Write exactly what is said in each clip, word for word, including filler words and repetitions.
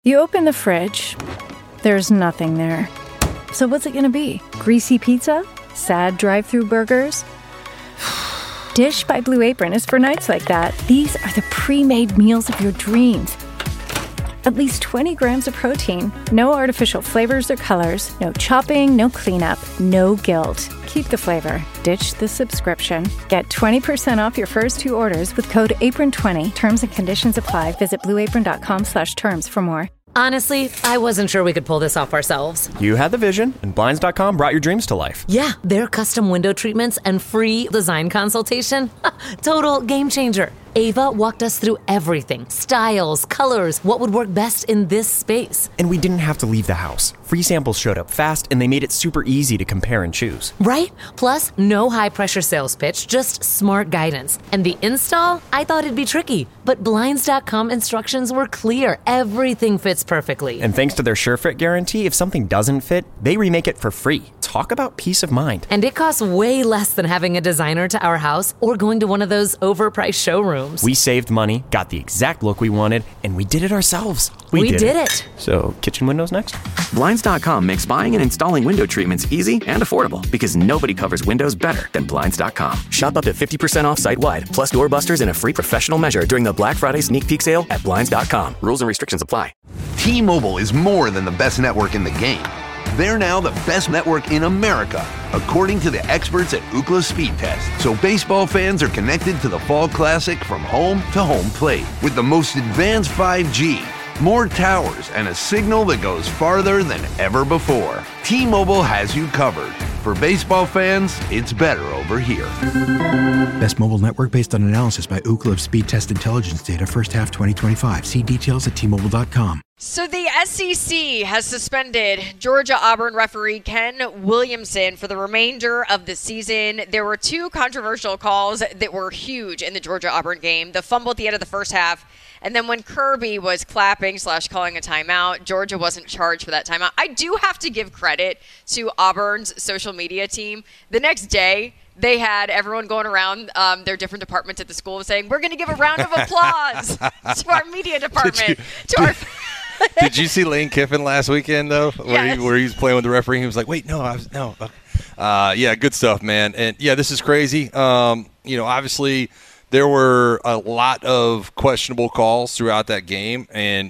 You open the fridge, there's nothing there. So what's it gonna be? Greasy pizza? Sad drive-thru burgers? Dish by Blue Apron is for nights like that. These are the pre-made meals of your dreams. At least twenty grams of protein, no artificial flavors or colors, no chopping, no cleanup, no guilt. Keep the flavor. Ditch the subscription. Get twenty percent off your first two orders with code apron twenty. Terms and conditions apply. Visit blueapron.com slash terms for more. Honestly, I wasn't sure we could pull this off ourselves. You had the vision, and Blinds dot com brought your dreams to life. Yeah, their custom window treatments and free design consultation. Total game changer. Ava walked us through everything. Styles, colors, what would work best in this space. And we didn't have to leave the house. Free samples showed up fast, and they made it super easy to compare and choose. Right? Plus, no high-pressure sales pitch, just smart guidance. And the install? I thought it'd be tricky, but Blinds dot com instructions were clear. Everything fits perfectly. And thanks to their SureFit guarantee, if something doesn't fit, they remake it for free. Talk about peace of mind. And it costs way less than having a designer to our house or going to one of those overpriced showrooms. We saved money, got the exact look we wanted, and we did it ourselves. We, we did, did it. it. So, kitchen windows next? Blinds dot com makes buying and installing window treatments easy and affordable because nobody covers windows better than Blinds dot com. Shop up to fifty percent off site-wide, plus doorbusters and a free professional measure during the Black Friday sneak peek sale at Blinds dot com. Rules and restrictions apply. T-Mobile is more than the best network in the game. They're now the best network in America, according to the experts at Ookla Speed Test. So baseball fans are connected to the Fall Classic from home to home plate with the most advanced five G, more towers, and a signal that goes farther than ever before. T-Mobile has you covered. For baseball fans, it's better over here. Best mobile network based on analysis by Ookla of Speed Test Intelligence data first half twenty twenty-five. See details at T Mobile dot com. So the S E C has suspended Georgia-Auburn referee Ken Williamson for the remainder of the season. There were two controversial calls that were huge in the Georgia-Auburn game. The fumble at the end of the first half, and then when Kirby was clapping slash calling a timeout, Georgia wasn't charged for that timeout. I do have to give credit to Auburn's social media team. The next day, they had everyone going around um, their different departments at the school saying, we're going to give a round of applause to our media department. You, to our Did you see Lane Kiffin last weekend, though, where, yes. he, where he was playing with the referee? He was like, wait, no, I was, no. Uh, yeah, good stuff, man. And, yeah, this is crazy. Um, you know, obviously there were a lot of questionable calls throughout that game, and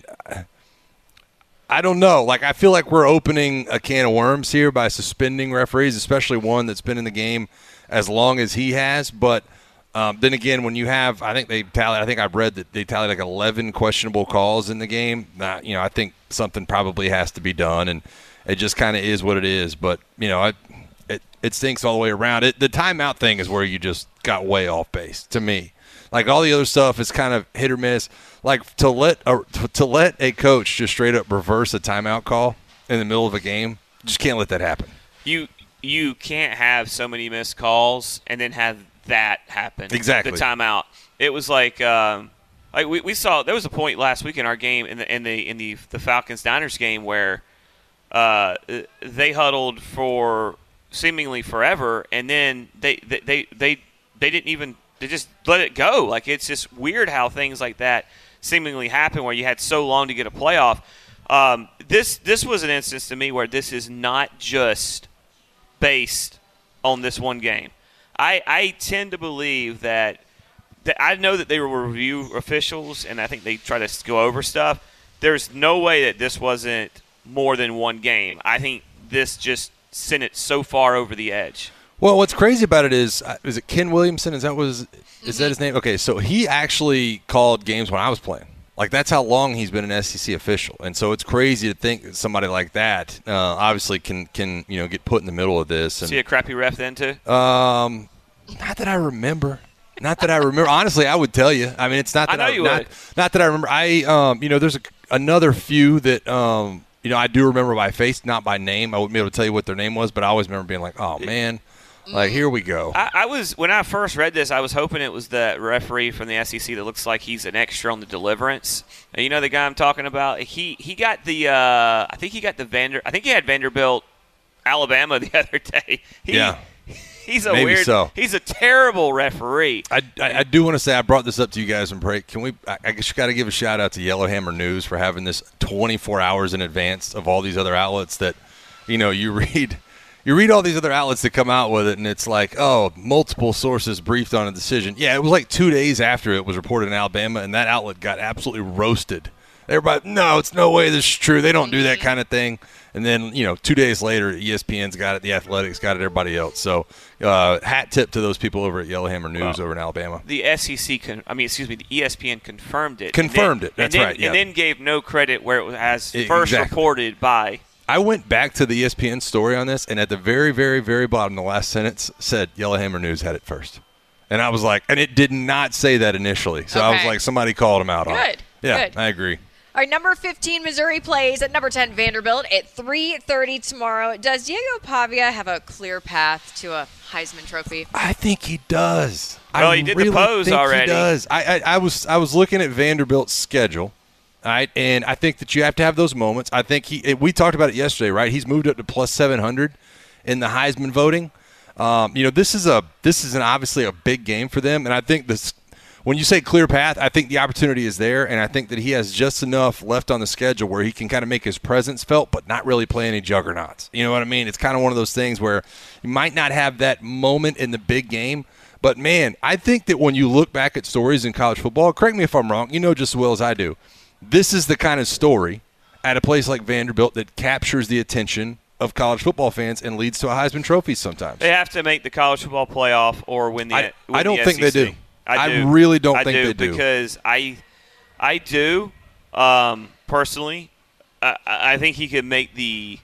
I don't know. Like, I feel like we're opening a can of worms here by suspending referees, especially one that's been in the game as long as he has. But um, then again, when you have, I think they tallied, I think I've read that they tallied like eleven questionable calls in the game. Uh, you know, I think something probably has to be done, and it just kind of is what it is. But, you know, I, it it stinks all the way around. It, the timeout thing is where you just got way off base to me. Like, all the other stuff is kind of hit or miss. Like, to let a, to let a coach just straight up reverse a timeout call in the middle of a game, just can't let that happen. You you can't have so many missed calls and then have that happen. Exactly. The timeout. It was like um, like we, we saw there was a point last week in our game in the in the in the the Falcons Niners game where uh, they huddled for seemingly forever, and then they they they they, they didn't even they just let it go. Like, it's just weird how things like that seemingly happen where you had so long to get a playoff. Um, this this was an instance to me where this is not just based on this one game. I, I tend to believe that, that I know that they were review officials, and I think they try to go over stuff. There's no way that this wasn't more than one game. I think this just sent it so far over the edge. Well, what's crazy about it is, is it Ken Williamson? Is that was is that his name? Okay, so he actually called games when I was playing. Like, that's how long he's been an S E C official. And so it's crazy to think that somebody like that uh, obviously can, can, you know, get put in the middle of this. And, See a crappy ref then, too? Um, not that I remember. Not that I remember. Honestly, I would tell you. I mean, it's not that I know I, you not, would. Not that I remember. I, um, you know, there's a, another few that, um, you know, I do remember by face, not by name. I wouldn't be able to tell you what their name was, but I always remember being like, oh, man. Like, here we go. I, I was when I first read this, I was hoping it was the referee from the S E C that looks like he's an extra on the Deliverance. And you know the guy I'm talking about? He he got the uh, I think he got the Vander I think he had Vanderbilt, Alabama the other day. He, yeah. he's a Maybe weird. so. He's a terrible referee. I, I, I do want to say I brought this up to you guys in break. Can we? I, I guess you got to give a shout out to Yellowhammer News for having this twenty-four hours in advance of all these other outlets that, you know, you read. You read all these other outlets that come out with it, and it's like, oh, multiple sources briefed on a decision. Yeah, it was like two days after it was reported in Alabama, and that outlet got absolutely roasted. Everybody, no, it's no way this is true. They don't do that kind of thing. And then, you know, two days later, E S P N's got it, The Athletics got it, everybody else. So, uh, hat tip to those people over at Yellowhammer News well, over in Alabama. The S E C, con- I mean, excuse me, the E S P N confirmed it. Confirmed then, it. That's and then, right. Yeah. And then gave no credit where it was as It, first exactly. reported by. I went back to the E S P N story on this, and at the very, very, very bottom, the last sentence said Yellowhammer News had it first. And I was like, and it did not say that initially. So Okay. I was like, somebody called him out on it. Good. Yeah, Good. I agree. All right, number fifteen, Missouri plays at number ten, Vanderbilt at three thirty tomorrow. Does Diego Pavia have a clear path to a Heisman Trophy? I think he does. Well, I he did the really pose think already. He does. I, I, I was I was looking at Vanderbilt's schedule, all right, and I think that you have to have those moments. I think he. We talked about it yesterday, right? He's moved up to plus seven hundred in the Heisman voting. Um, you know, this is a this is an obviously a big game for them, and I think this. When you say clear path, I think the opportunity is there, and I think that he has just enough left on the schedule where he can kind of make his presence felt, but not really play any juggernauts. You know what I mean? It's kind of one of those things where you might not have that moment in the big game, but, man, I think that when you look back at stories in college football, correct me if I'm wrong, you know just as well as I do, this is the kind of story at a place like Vanderbilt that captures the attention of college football fans and leads to a Heisman Trophy sometimes. They have to make the college football playoff or win the I, win I don't the think S E C. they do. I, do. I really don't I think do they do. because I, I do, um, personally. I, I think he could make the,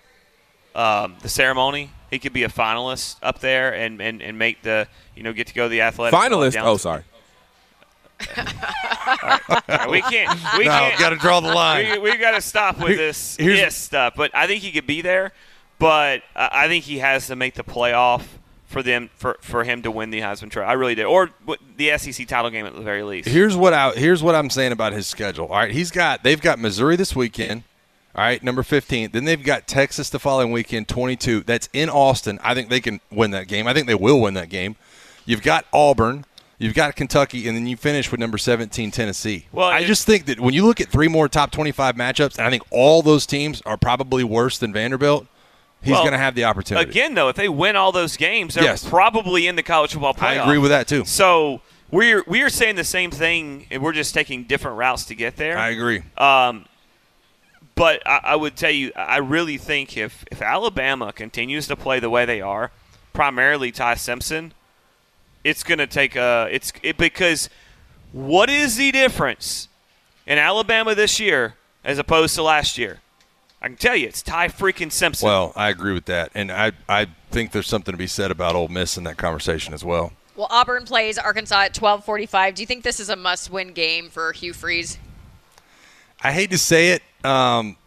um, the ceremony. He could be a finalist up there and, and, and make the you know get to go to the athletic finalist. down Oh, to- sorry. All right. All right, we can't. We No, can't. got to draw the line. We, we got to stop with Here- this here's- yes stuff. But I think he could be there. But uh, I think he has to make the playoff for them for, for him to win the Heisman Trophy. I really do, or w- the S E C title game at the very least. Here's what I here's what I'm saying about his schedule. All right, he's got they've got Missouri this weekend. All right, number fifteen. Then they've got Texas the following weekend, twenty-two. That's in Austin. I think they can win that game. I think they will win that game. You've got Auburn. You've got Kentucky, and then you finish with number seventeen, Tennessee. Well, I it- just think that when you look at three more top twenty-five matchups, and I think all those teams are probably worse than Vanderbilt, he's Well, going to have the opportunity. Again, though, if they win all those games, they're Yes. probably in the college football playoff. I agree with that, too. So we're we are saying the same thing, and we're just taking different routes to get there. I agree. Um, but I, I would tell you, I really think if, if Alabama continues to play the way they are, primarily Ty Simpson, it's going to take a it's it, because what is the difference in Alabama this year as opposed to last year? I can tell you, it's Ty freaking Simpson. Well, I agree with that, and I I think there's something to be said about Ole Miss in that conversation as well. Well, Auburn plays Arkansas at twelve forty-five. Do you think this is a must-win game for Hugh Freeze? I hate to say it, um,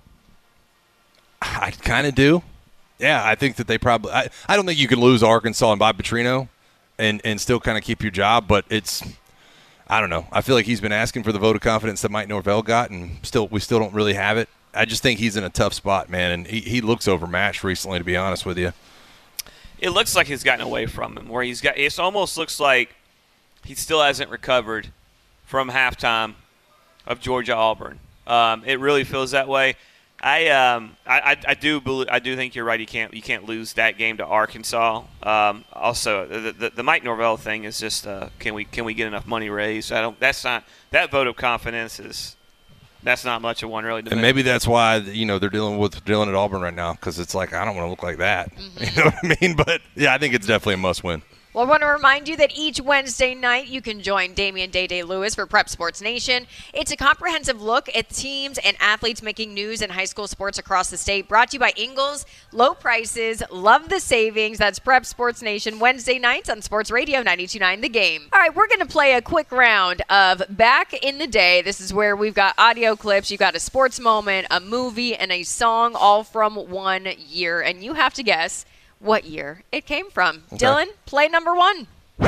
I kind of do. Yeah, I think that they probably. I, I don't think you can lose Arkansas and Bob Petrino, and and still kind of keep your job. But it's, I don't know. I feel like he's been asking for the vote of confidence that Mike Norvell got, and still we still don't really have it. I just think he's in a tough spot, man, and he, he looks overmatched recently, to be honest with you. It looks like he's gotten away from him, where he's got. It almost looks like he still hasn't recovered from halftime of Georgia Auburn. Um, it really feels that way. I um I, I, I do believe, I do think you're right. You can't you can't lose that game to Arkansas. Um, also, the, the the Mike Norvell thing is just uh, can we can we get enough money raised? I don't. That's not that vote of confidence is. That's not much of one, really. To And me. maybe that's why, you know, they're dealing with dealing at Auburn right now, because it's like, I don't want to look like that. Mm-hmm. You know what I mean? But, yeah, I think it's definitely a must-win. Well, I want to remind you that each Wednesday night you can join Damian Day Day Lewis for Prep Sports Nation. It's a comprehensive look at teams and athletes making news in high school sports across the state. Brought to you by Ingles. Low prices, love the savings. That's Prep Sports Nation Wednesday nights on Sports Radio ninety-two point nine The Game. All right, we're going to play a quick round of Back in the Day. This is where we've got audio clips. You've got a sports moment, a movie, and a song all from one year. And you have to guess what year it came from. Okay. Dylan, play number one. All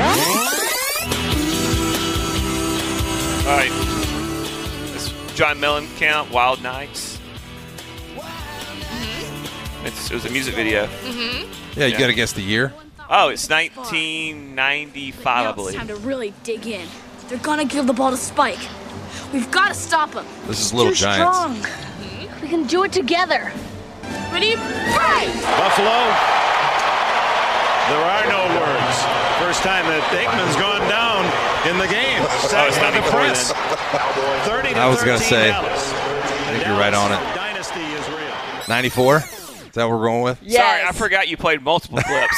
right. Does John Mellencamp, Wild Nights? It's, it was a music video. Mm-hmm. Yeah, you Yeah. got to guess the year. Uh, Oh, it's nineteen ninety-five, now I believe. It's time to really dig in. They're gonna give the ball to Spike. We've got to stop them. This is Little Too Giants. Strong. We can do it together. Ready? Fight! Buffalo, there are no words. First time that Aikman's gone down in the game. Sacked by the press. thirty to I was going to say, Dallas. I think you're right on it. Dynasty is real. ninety-four? Is that what we're going with? Yes. Sorry, I forgot you played multiple clips.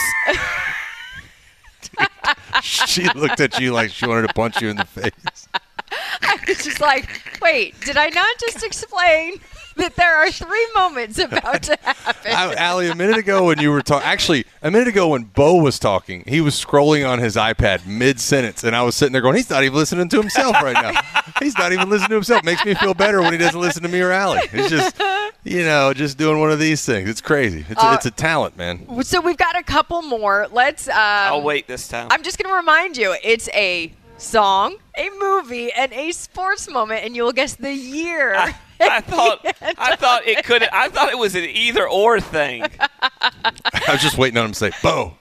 She looked at you like she wanted to punch you in the face. I was just like, wait, did I not just explain that there are three moments about to happen? I, Allie, a minute ago when you were talking, actually, a minute ago when Bo was talking, he was scrolling on his iPad mid-sentence, and I was sitting there going, he's not even listening to himself right now. He's not even listening to himself. Makes me feel better when he doesn't listen to me or Allie. He's just, you know, just doing one of these things. It's crazy. It's, Uh, a, it's a talent, man. So we've got a couple more. Let's. Um, I'll wait this time. I'm just going to remind you, it's a song, a movie, and a sports moment, and you'll guess the year. I, I thought I thought it could. I thought it was an either or thing. I was just waiting on him to say, Bo.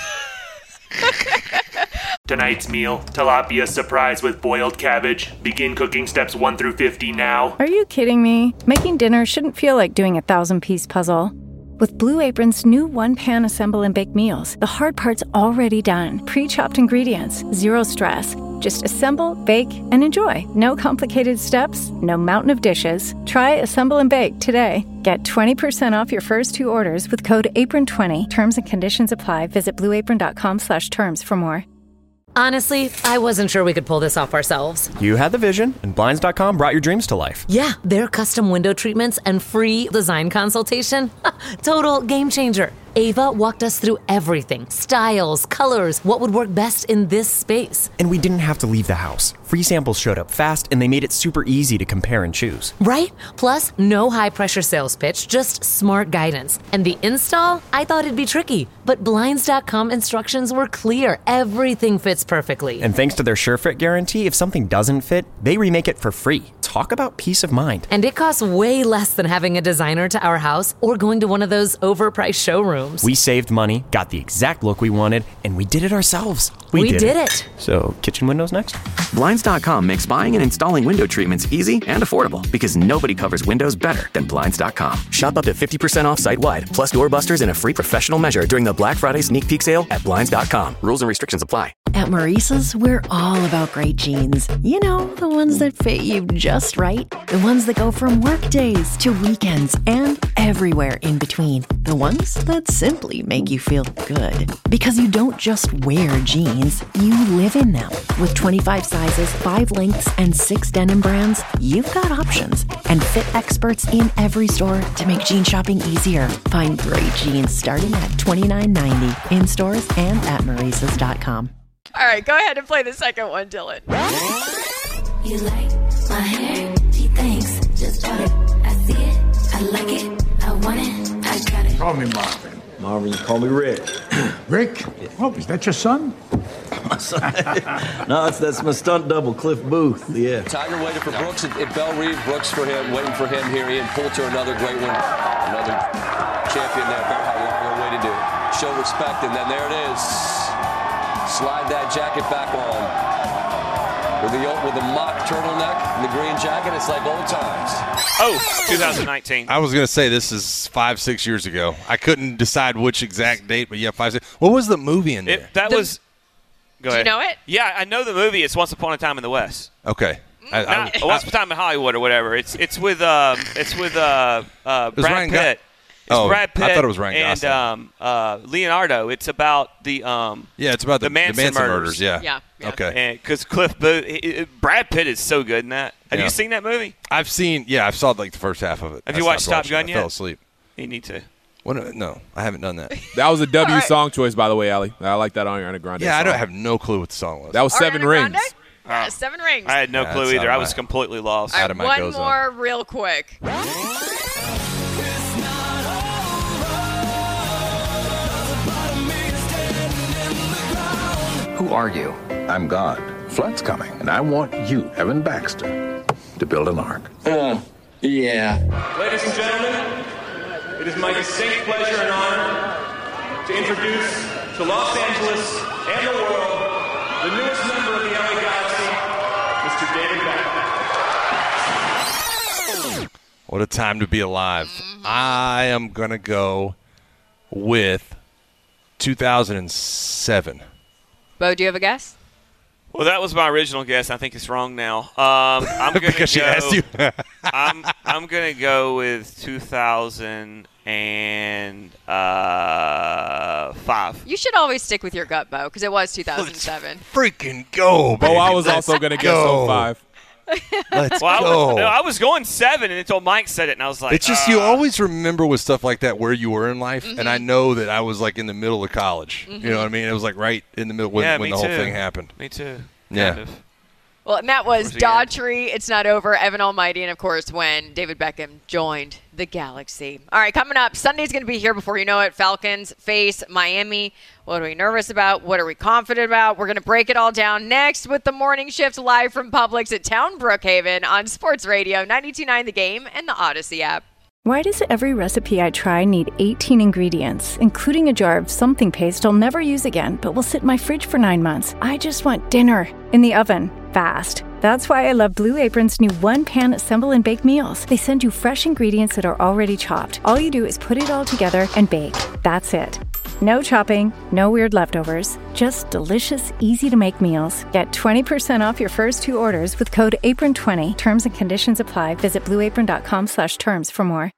Tonight's meal, tilapia surprise with boiled cabbage. Begin cooking steps one through fifty now. Are you kidding me? Making dinner shouldn't feel like doing a thousand-piece puzzle. With Blue Apron's new one-pan assemble and bake meals, the hard part's already done. Pre-chopped ingredients, zero stress. Just assemble, bake, and enjoy. No complicated steps, no mountain of dishes. Try Assemble and Bake today. Get twenty percent off your first two orders with code apron twenty. Terms and conditions apply. Visit blueapron.com slash terms for more. Honestly, I wasn't sure we could pull this off ourselves. You had the vision, and Blinds dot com brought your dreams to life. Yeah, their custom window treatments and free design consultation. Total game changer. Ava walked us through everything. Styles, colors, what would work best in this space. And we didn't have to leave the house. Free samples showed up fast, and they made it super easy to compare and choose. Right? Plus, no high-pressure sales pitch, just smart guidance. And the install? I thought it'd be tricky, but Blinds dot com instructions were clear. Everything fits perfectly. And thanks to their SureFit guarantee, if something doesn't fit, they remake it for free. Talk about peace of mind. And it costs way less than having a designer to our house or going to one of those overpriced showrooms. We saved money, got the exact look we wanted, and we did it ourselves. We, we did, did it. it. So, kitchen windows next? Blinds dot com makes buying and installing window treatments easy and affordable because nobody covers windows better than Blinds dot com. Shop up to fifty percent off site-wide, plus doorbusters and a free professional measure during the Black Friday sneak peek sale at Blinds dot com. Rules and restrictions apply. At Maurice's, we're all about great jeans. You know, the ones that fit you just right. The ones that go from work days to weekends and everywhere in between. The ones that simply make you feel good. Because you don't just wear jeans, you live in them. With twenty-five sizes, five lengths, and six denim brands, you've got options. And fit experts in every store to make jean shopping easier. Find great jeans starting at twenty-nine ninety in stores and at Maurice's dot com. All right, go ahead and play the second one, Dylan. You like my hair? She thinks, just bought it. I see it, I like it, I want it, I got it. Call me Marvin. Marvin, you call me Rick. Rick? Oh, is that your son? My son? No, that's, that's my stunt double, Cliff Booth. Yeah. Tiger waited for Brooks at, at Bell Reeve. Brooks for him, waiting for him here. Ian Poulter, another great one. Another champion there. How long awaited to show respect, and then there it is. Slide that jacket back on. With the with the mock turtleneck and the green jacket, it's like old times. Oh, twenty nineteen. I was going to say this is five, six years ago. I couldn't decide which exact date, but yeah, five, six. What was the movie in there? It, that The- was. Go Do ahead. you know it? Yeah, I know the movie. It's Once Upon a Time in the West. Okay. I, I, Not, I, Once Upon a Time in Hollywood or whatever. It's it's with um it's with uh uh was Brad Ryan Pitt. Go- It's Oh, Brad Pitt I thought it was Ryan and Gosling. um uh Leonardo. It's about the um yeah, it's about the, the Manson, the Manson murders. murders. Yeah. Yeah. yeah. Okay. Because Cliff Booth, he- he- Brad Pitt is so good in that. Have Yeah. you seen that movie? I've seen. Yeah, I've saw like the first half of it. Have I you watched stopped Top Gun watching it. yet? I fell asleep. You need to. What, no, I haven't done that. That was a W All right. song choice, by the way, Ali. I like that Ariana Grande Yeah, I song. don't have no clue what the song was. That was Seven Ariana Rings. Grande? Yeah, seven rings. I had no Yeah, clue that's either. out I of was my- completely lost. All out right, of my one go zone. more real quick. Who are you? I'm God. Flood's coming, and I want you, Evan Baxter, to build an ark. Uh, yeah. Ladies and gentlemen, it is my distinct pleasure and honor to introduce to Los Angeles and the world, the newest member of the L A Galaxy, Mister David Beckham. What a time to be alive. I am going to go with two thousand seven. Bo, do you have a guess? Well, that was my original guess. I think it's wrong now. Um, I'm gonna Because she go, asked you. I'm I'm gonna go with two thousand five. You should always stick with your gut, Bo, because it was two thousand seven. Freaking go, baby. Oh, I was Let's also going to guess go. oh five. Let's Well, I go. was, no, I was going seven, and until Mike said it, and I was like, It's just uh, you always remember with stuff like that where you were in life, Mhm. and I know that I was like in the middle of college. Mhm. You know what I mean? It was like right in the middle when, yeah, when me the whole too. thing happened. Me too. Yeah. Kind of. Well, and that was Towards the end. Daughtry, It's Not Over, Evan Almighty, and of course when David Beckham joined the Galaxy. All right, coming up, Sunday's going to be here before you know it. Falcons face Miami. What are we nervous about? What are we confident about? We're going to break it all down next with the morning shift live from Publix at Town Brookhaven on Sports Radio ninety-two point nine The Game and the Odyssey app. Why does every recipe I try need eighteen ingredients, including a jar of something paste I'll never use again, but will sit in my fridge for nine months? I just want dinner in the oven, fast. That's why I love Blue Apron's new one-pan assemble and bake meals. They send you fresh ingredients that are already chopped. All you do is put it all together and bake. That's it. No chopping, no weird leftovers, just delicious, easy-to-make meals. Get twenty percent off your first two orders with code apron twenty. Terms and conditions apply. Visit blueapron.com slash terms for more.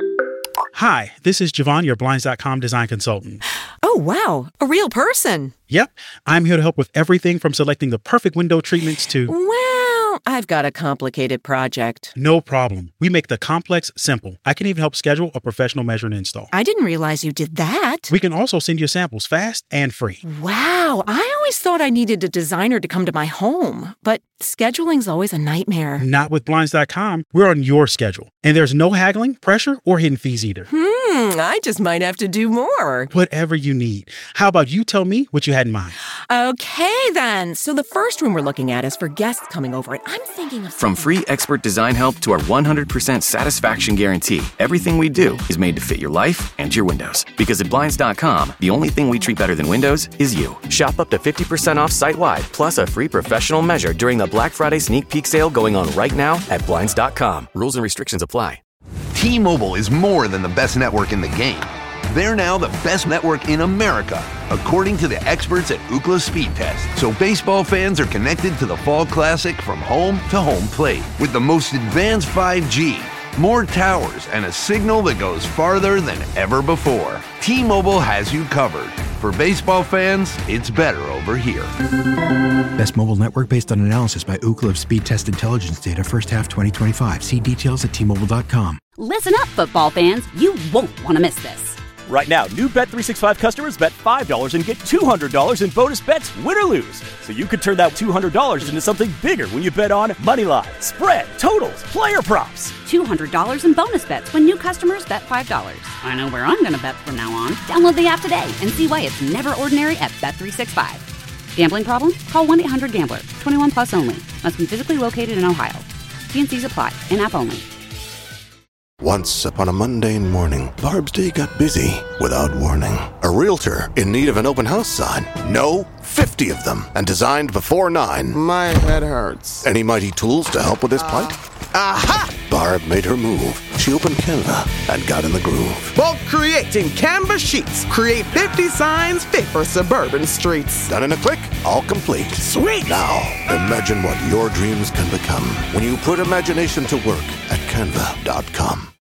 Hi, this is Javon, your Blinds dot com design consultant. Oh, wow. A real person. Yep, I'm here to help with everything from selecting the perfect window treatments to... Well, I've got a complicated project. No problem. We make the complex simple. I can even help schedule a professional measure and install. I didn't realize you did that. We can also send you samples fast and free. Wow, I always thought I needed a designer to come to my home, but scheduling's always a nightmare. Not with Blinds dot com. We're on your schedule. And there's no haggling, pressure, or hidden fees either. Hmm, I just might have to do more. Whatever you need. How about you tell me what you had in mind? Okay, then. So the first room we're looking at is for guests coming over, and I'm thinking of... From free expert design help to our one hundred percent satisfaction guarantee, everything we do is made to fit your life and your windows. Because at Blinds dot com, the only thing we treat better than windows is you. Shop up to fifty percent off site-wide, plus a free professional measure during the Black Friday sneak peek sale going on right now at Blinds dot com. Rules and restrictions apply. T-Mobile is more than the best network in the game. They're now the best network in America, according to the experts at Ookla Speed Test. So baseball fans are connected to the Fall Classic from home to home plate with the most advanced five G, more towers, and a signal that goes farther than ever before. T-Mobile has you covered. For baseball fans, it's better over here. Best mobile network based on analysis by Ookla of Speed Test Intelligence data first half twenty twenty-five. See details at T Mobile dot com. Listen up, football fans. You won't want to miss this. Right now, new Bet three sixty-five customers bet five dollars and get two hundred dollars in bonus bets, win or lose. So you could turn that two hundred dollars into something bigger when you bet on money line, spread, totals, player props. two hundred dollars in bonus bets when new customers bet five dollars. I know where I'm going to bet from now on. Download the app today and see why it's never ordinary at Bet three sixty-five. Gambling problem? Call one eight hundred gambler. twenty-one plus only. Must be physically located in Ohio. T and C's apply. In-app only. Once upon a mundane morning, Barb's day got busy without warning. A realtor in need of an open house sign. No, fifty of them, and designed before nine. My head hurts. Any mighty tools to help with this plight? Aha! Barb made her move. She opened Canva and got in the groove. Bulk creating Canva sheets. Create fifty signs fit for suburban streets. Done in a click, all complete. Sweet! Now, imagine what your dreams can become when you put imagination to work at Canva dot com.